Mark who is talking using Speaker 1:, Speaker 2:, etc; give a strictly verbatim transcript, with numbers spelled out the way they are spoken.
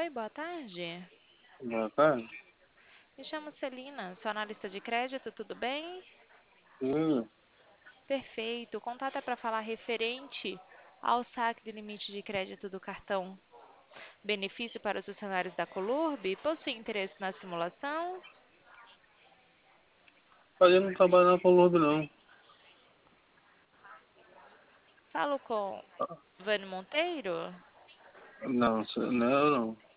Speaker 1: Oi, boa tarde.
Speaker 2: Boa tarde.
Speaker 1: Me chamo Celina, sou analista de crédito, tudo bem?
Speaker 2: Sim,
Speaker 1: Perfeito. O contato é para falar referente ao saque de limite de crédito do cartão benefício para os funcionários da Colurb. Possui interesse na simulação?
Speaker 2: mas eu não trabalho na Colombo, não.
Speaker 1: Falo com Vani Monteiro?
Speaker 2: Não, isso- não, é eu não.